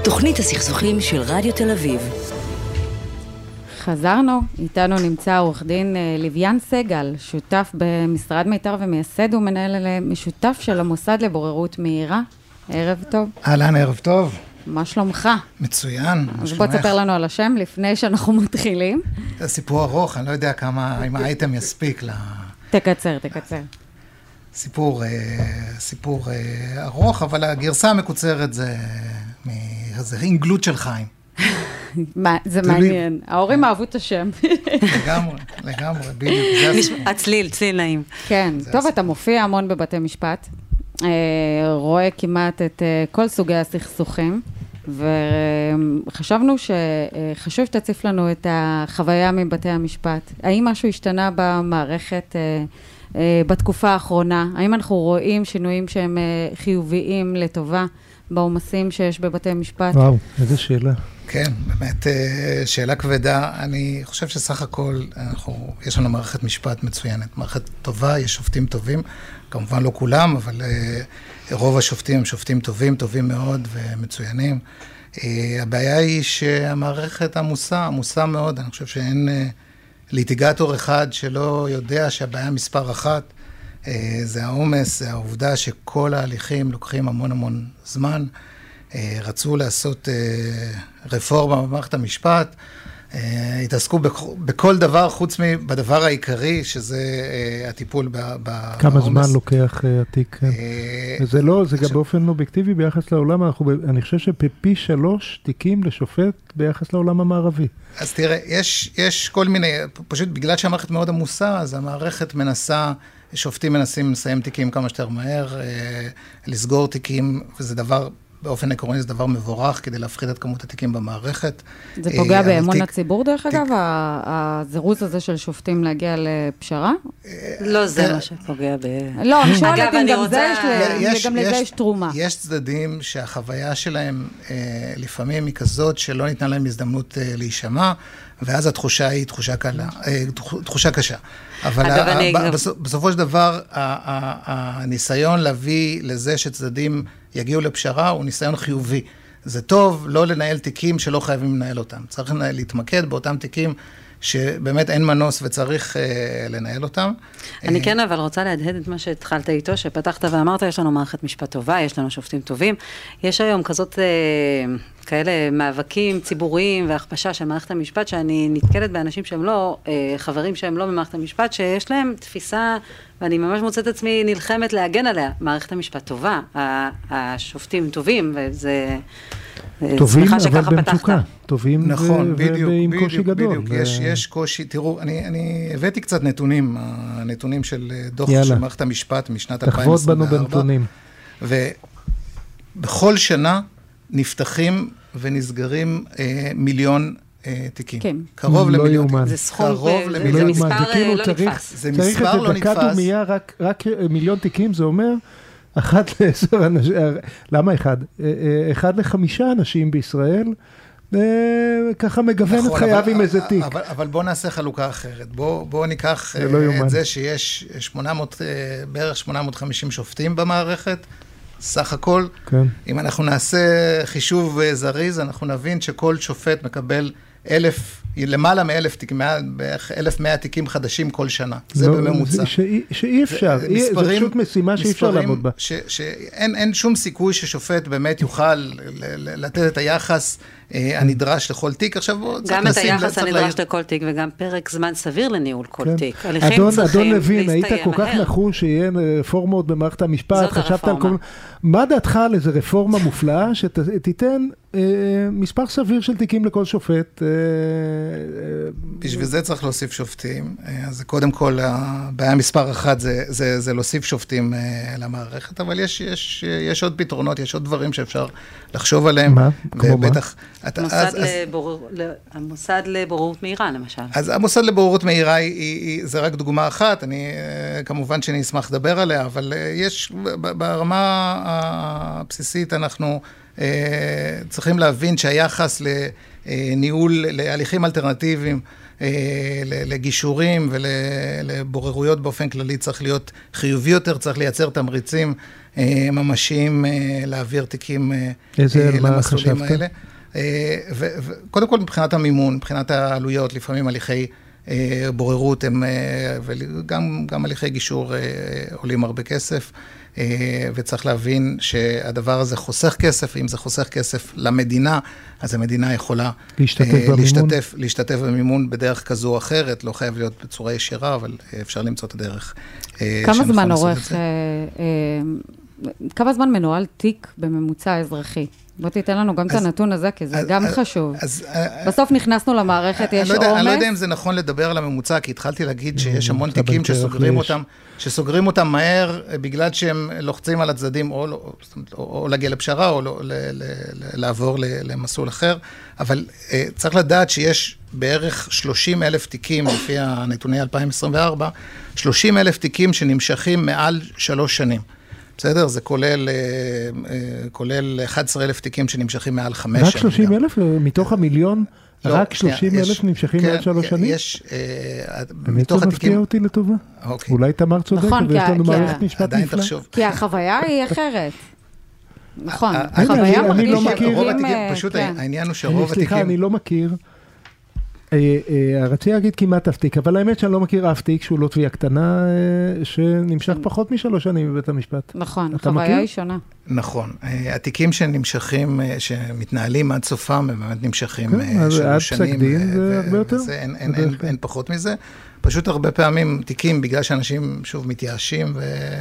תוכנית הסכסוכים של רדיו תל אביב. חזרנו, איתנו נמצא עורך דין לויאן סגל, שותף במשרד מיתר ומייסד ומנהל משותף של המוסד לבוררות מהירה. ערב טוב. אהלן, ערב טוב. מה שלומך? מצוין. אז בוא תספר לנו על השם לפני שאנחנו מתחילים. זה סיפור ארוך, אני לא יודע אם האייטם יספיק תקצר. סיפור ארוך, אבל הגרסה המקוצרת זה אינגלות של חיים. זה מעניין. ההורים אהבו את השם. לגמרי, בדיוק. זה הסיפור. הצליל נעים. כן, טוב, אתה מופיע המון בבתי משפט, רואה כמעט את כל סוגי הסכסוכים, וחשבנו שחשוב שתציף לנו את החוויה מבתי המשפט. האם משהו השתנה במערכת בתקופה האחרונה? האם אנחנו רואים שינויים שהם חיוביים לטובה בעומסים שיש בבתי משפט? וואו, איזה שאלה. כן, באמת שאלה כבדה. אני חושב שסך הכל יש לנו מערכת משפט מצוינת, מערכת טובה, יש שופטים טובים, כמובן לא כולם, אבל רוב השופטים הם שופטים טובים מאוד ומצוינים. הבעיה היא שהמערכת עמוסה מאוד, אני חושב שאין ליטיגטור אחד שלא יודע שהבעיה מספר אחת, זה העומס, זה העובדה שכל ההליכים לוקחים המון זמן, רצו לעשות רפורמה במערכת המשפט, התעסקו בכל דבר חוץ מבדבר העיקרי, שזה הטיפול בעומס. כמה זמן לוקח התיק? זה לא, זה גם באופן אובייקטיבי ביחס לעולם, אני חושב שפי 3 תיקים לשופט ביחס לעולם המערבי. אז תראה, יש כל מיני, פשוט בגלל שהמערכת מאוד עמוסה, אז המערכת שופטים מנסים לסיים תיקים כמה שיותר מהר, לסגור תיקים, וזה דבר, באופן עקרוני זה דבר מבורך, כדי להפחית את כמות התיקים במערכת. זה פוגע באמון הציבור דרך אגב, הזירוז הזה של שופטים להגיע לפשרה? לא זה מה שפוגע לא, אני שואלת אם גם לזה יש תרומה. יש צדדים שהחוויה שלהם לפעמים היא כזאת, שלא ניתנה להם הזדמנות להישמע, ואז התחושה היא תחושה קשה. אבל בסופו של דבר, הניסיון להביא לזה שצדדים יגיעו לפשרה, הוא ניסיון חיובי. זה טוב לא לנהל תיקים שלא חייבים לנהל אותם. צריך להתמקד באותם תיקים שבאמת אין מנוס וצריך לנהל אותם. אני כן אבל רוצה להדהד את מה שהתחלת איתו, שפתחת ואמרת, יש לנו מערכת משפט טובה, יש לנו שופטים טובים. יש היום כאלה מאבקים ציבוריים והכפשה של מערכת המשפט, שאני נתקלת באנשים שהם לא, חברים שהם לא במערכת המשפט, שיש להם תפיסה, ואני ממש מוצאת עצמי נלחמת להגן עליה. מערכת המשפט טובה, השופטים טובים, וזה... טובים, אבל במצוקה. טובים נכון, ועם קושי גדול. בדיוק, יש קושי. תראו, אני הבאתי קצת נתונים של דוח של מערכת המשפט משנת 2024. תחוות בנו בנתונים. ובכל שנה נפתחים ונסגרים מיליון תיקים. כן. קרוב למיליון. זה סכום, זה מספר לא נתפס. זה מספר לא נתפס. דקת ומייה, רק מיליון תיקים, זה אומר... 1 ל10 אנשים, למה 1? 1 ל5 אנשים בישראל, ככה מגוון את חייו עם איזה תיק. אבל בוא נעשה חלוקה אחרת. בוא ניקח את זה שיש בערך 850 שופטים במערכת, סך הכל. אם אנחנו נעשה חישוב זריז, אנחנו נבין שכל שופט מקבל למעלה מ1,000 תיקים, בערך 1,100 תיקים חדשים כל שנה. זה בממוצע. שאי אפשר, זה פשוט משימה שאי אפשר לעבוד בה. שאין שום סיכוי ששופט באמת יוכל לתת את היחס הנדרש לכל תיק. עכשיו גם את היחס הנדרש לכל תיק, וגם פרק זמן סביר לניהול כל תיק. אדון לוין, היית כל כך נחוש שיהיה רפורמות במערכת המשפט, חשבת על כל... מה דעתך על איזו רפורמה מופלאה שתיתן מספר סביר של תיקים לכל שופט? בשביל זה צריך להוסיף שופטים. אז קודם כל, הבעיה מספר 1 זה להוסיף שופטים למערכת, אבל יש עוד פתרונות, יש עוד דברים שאפשר לחשוב עליהם. מה? כמו מה? המוסד לבוררות מהירה, למשל. אז המוסד לבוררות מהירה זה רק דוגמה אחת, כמובן שאני אשמח לדבר עליה, אבל יש ברמה הבסיסית אנחנו צריכים להבין שהיחס לניהול, להליכים אלטרנטיביים, לגישורים ולבוררויות באופן כללי צריך להיות חיובי יותר, צריך לייצר תמריצים ממשיים להעביר תיקים למסלולים האלה. וקודם כל מבחינת המימון, מבחינת העלויות, לפעמים הליכי בוררות הם, וגם הליכי גישור עולים הרבה כסף, וצריך להבין שהדבר הזה חוסך כסף, אם זה חוסך כסף למדינה, אז המדינה יכולה להשתתף במימון בדרך כזו או אחרת, לא חייב להיות בצורה ישירה, אבל אפשר למצוא את הדרך. כמה זמן עורך, כמה זמן מנוהל תיק בממוצע אזרחי? בוא תיתן לנו גם את הנתון הזה, כי זה גם חשוב. בסוף נכנסנו למערכת, יש עומס. אני לא יודע אם זה נכון לדבר על הממוצע, כי התחלתי להגיד שיש המון תיקים שסוגרים אותם מהר, בגלל שהם לוחצים על הצדדים, או להגיע לפשרה, או לעבור למסלול אחר. אבל צריך לדעת שיש בערך 30,000 תיקים, לפי הנתוני 2024, 30,000 תיקים שנמשכים מעל 3 שנים. בסדר? זה כולל 11,000 תיקים שנמשכים מעל 5 שנים. רק 30,000? מתוך המיליון? רק 30,000 נמשכים מעל 3 שנים? יש, מתוך התיקים... מפתיע אותי לטובה. אולי תמר צודק, ויש לנו מערכת משפט נפלא. כי החוויה היא אחרת. נכון, החוויה מרגיש פשוט העניין הוא שרוב התיקים... סליחה, אני לא מכיר. רציתי להגיד כמעט אף תיק, אבל האמת שאני לא מכיר אף תיק שהוא לא תביעה קטנה, שנמשך פחות מ3 שנים בבית המשפט. נכון, חוויה היא שונה. נכון, התיקים שנמשכים, שמתנהלים עד סופם, הם באמת נמשכים 3 שנים. עד פסק דין זה הרבה יותר? אין פחות מזה. פשוט הרבה פעמים תיקים, בגלל שאנשים שוב מתייאשים,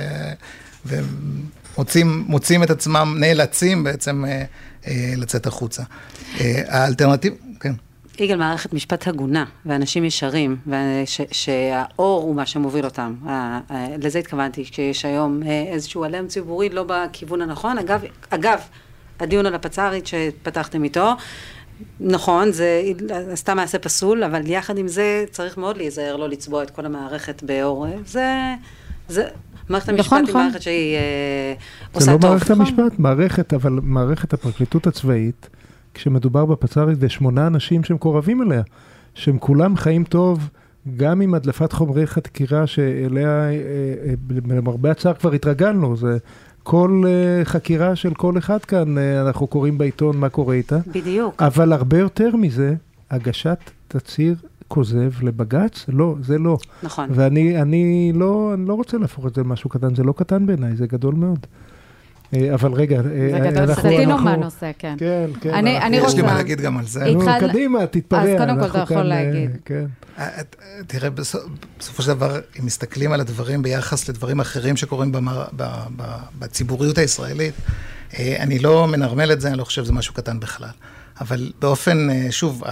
ומוצאים את עצמם, נאלצים בעצם לצאת החוצה. האלטרנטיב, כן. יגאל, מערכת משפט הגונה, ואנשים ישרים, שהאור הוא מה שמוביל אותם. לזה התכוונתי, שיש היום איזשהו עליהם ציבורי, לא בכיוון הנכון. אגב, הדיון על הפצ"רית שפתחתם איתו, נכון, זה סתם מעשה פסול, אבל יחד עם זה צריך מאוד להיזהר, לא לצבוע את כל המערכת באור. זה מערכת המשפט היא מערכת שהיא עושה טוב. זה לא מערכת המשפט, מערכת, אבל מערכת הפרקליטות הצבאית, כשמדובר בפצ"רית ו8 אנשים שהם קורבים אליה, שהם כולם חיים טוב, גם עם הדלפת חומרי חקירה שאליה, למרבה הצער כבר התרגלנו, זה כל חקירה של כל אחד כאן, אנחנו קוראים בעיתון מה קורה איתה. בדיוק. אבל הרבה יותר מזה, הגשת תצהיר כוזב לבג"ץ, לא, זה לא. נכון. ואני לא רוצה להפוך את זה למשהו קטן, זה לא קטן בעיניי, זה גדול מאוד. אבל רגע, זה גדול, סתינו מהנושא, כן. כן, כן. אני רוצה... יש לי מה להגיד גם על זה. קדימה, תתפרע. אז קודם כל אתה יכול להגיד. תראה, בסופו של דבר, אם מסתכלים על הדברים ביחס לדברים אחרים שקורים בציבוריות הישראלית, אני לא מנרמל את זה, אני לא חושב שזה משהו קטן בכלל. אבל באופן, שוב,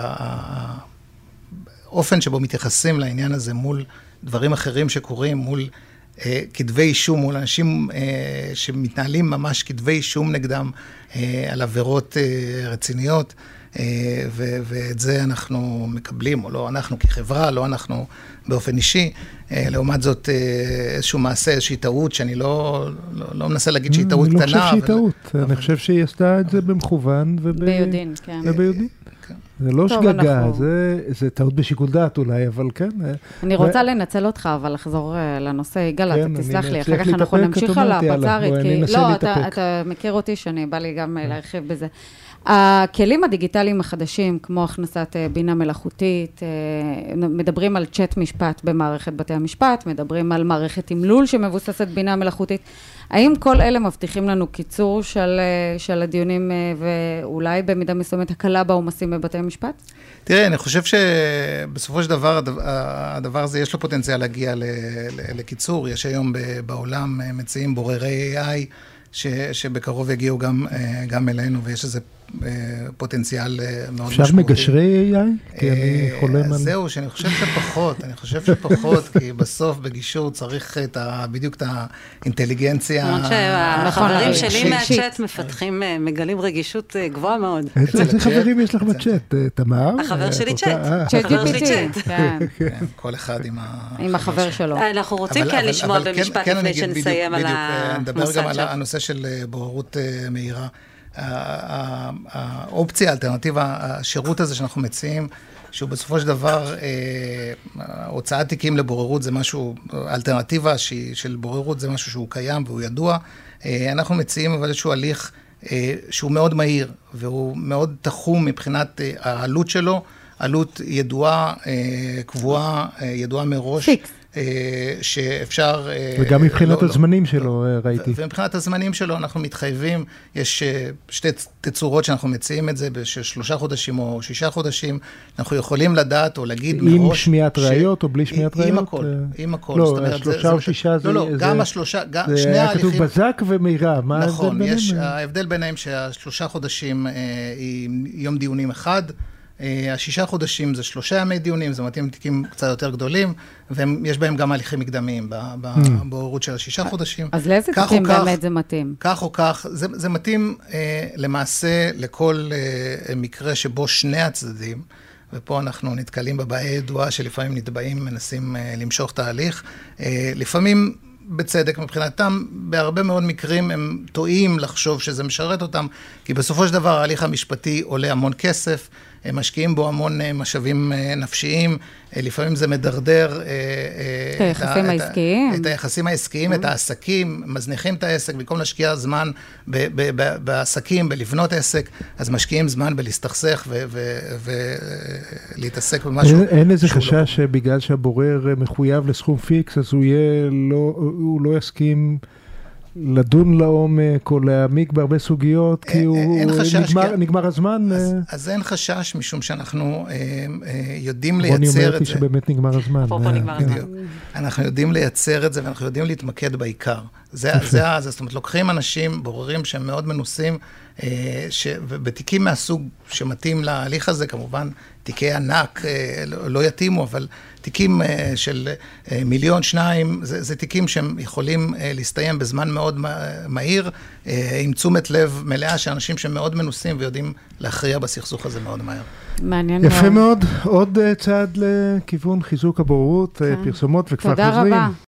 האופן שבו מתייחסים לעניין הזה מול דברים אחרים שקורים, מול כתבי אישום, מול אנשים שמתנהלים ממש כתבי אישום נגדם על עבירות רציניות, ואת זה אנחנו מקבלים, או לא אנחנו כחברה, לא אנחנו באופן אישי. לעומת זאת, איזשהו מעשה, איזושהי טעות, שאני לא מנסה להגיד שהיא טעות קטנה. אני לא חושב שהיא טעות, אני חושב שהיא עשתה את זה במכוון ביודעין, כן. וביודעין. זה לא שגגה, זה טעות בשיקול דעת אולי, אבל כן. אני רוצה לנצל אותך, אבל לחזור לנושא, יגאל, אתה תסלח לי, אחר כך אנחנו נמשיך על הפצ"רית, כי לא, אתה מכיר אותי שאני בא לי גם להרחיב בזה. הכלים הדיגיטליים החדשים, כמו הכנסת בינה מלאכותית, מדברים על צ'אט משפט במערכת בתי המשפט, מדברים על מערכת תמלול שמבוססת בינה מלאכותית. האם כל אלה מבטיחים לנו קיצור של הדיונים ואולי במידה מסוימת הקלה בעומסים בבתי המשפט? תראה, אני חושב שבסופו של דבר הדבר הזה יש לו פוטנציאל להגיע לקיצור. יש היום בעולם מציעים בוררי AI שבקרוב יגיעו גם אלינו, ויש איזה פוטנציאל מאוד משמעותי. אפשר מגשרי AI? כי אני חולם על... זהו, שאני חושב שפחות, כי בסוף בגישור צריך בדיוק את האינטליגנציה. למרות שהחברים שלי מהצ'אט מפתחים, מגלים רגישות גבוהה מאוד. איזה חברים יש לך בצ'אט? תמר? החבר שלי צ'אט. צ'אט GPT. כן, כל אחד עם החבר שלו. אנחנו רוצים כן לשמוע במשפט לפני שנסיים על נדבר גם על הנושא של בוררות מהירה. האופציה, האלטרנטיבה, השירות הזה שאנחנו מציעים, שהוא בסופו של דבר, הוצאת תיקים לבוררות זה משהו, אלטרנטיבה של בוררות זה משהו שהוא קיים והוא ידוע. אנחנו מציעים אבל איזשהו הליך שהוא מאוד מהיר, והוא מאוד תחום מבחינת העלות שלו, עלות ידועה, קבועה, ידועה מראש. פיקס. שאפשר... וגם מבחינת הזמנים שלו, ראיתי. ומבחינת הזמנים שלו אנחנו מתחייבים, יש שתי תצורות שאנחנו מציעים את זה, של 3 חודשים או 6 חודשים, אנחנו יכולים לדעת או להגיד מראש... עם שמיעת ראיות או בלי שמיעת ראיות? עם הכל, עם הכל. לא, 3 או 6 זה... לא, גם השלושה, שני ההליכים... זה כתוב בזק ומהירה, מה ההבדל ביניהם? נכון, ההבדל ביניהם שה3 חודשים היא יום דיונים אחד, 6 חודשים זה 3 ימי דיונים, זה מתאים לתיקים קצת יותר גדולים, ויש בהם גם הליכים מקדמיים בבוררות של 6 חודשים. אז לאיזה תיקים באמת זה מתאים? כך או כך, זה מתאים למעשה לכל מקרה שבו שני הצדדים, ופה אנחנו נתקלים בבעיה ידועה שלפעמים נתבעים, מנסים למשוך תהליך, לפעמים בצדק מבחינתם, בהרבה מאוד מקרים הם טועים לחשוב שזה משרת אותם, כי בסופו של דבר ההליך המשפטי עולה המון כסף, הם משקיעים בו המון משאבים נפשיים, לפעמים זה מדרדר את היחסים העסקיים. את היחסים העסקיים, את העסקים, מזניחים את העסק, במקום להשקיע זמן בעסקים, בלבנות עסק, אז משקיעים זמן בלהסתכסך ולהתעסק במשהו. אין איזה חשש שבגלל שהבורר מחויב לסכום פיקס, אז הוא לא יסכים לדון לעומק או להעמיק בהרבה סוגיות, כי נגמר הזמן. אז אין חשש, משום שאנחנו יודעים לייצר את זה. רוני אומרת לי שבאמת נגמר הזמן. אנחנו יודעים לייצר את זה, ואנחנו יודעים להתמקד בעיקר. זאת אומרת, לוקחים אנשים, בוררים שהם מאוד מנוסים, ובתיקים מהסוג שמתאים להליך הזה, כמובן, תיקי ענק לא יתאימו, אבל תיקים של 1-2 מיליון, זה תיקים שהם יכולים להסתיים בזמן מאוד מהיר, עם תשומת לב מלאה שאנשים שמאוד מנוסים ויודעים להכריע בסכסוך הזה מאוד מהר. מעניין יפה מאוד, עוד צעד לכיוון חיזוק הבוררות, פרסומות וכבר חוזרים. תודה רבה.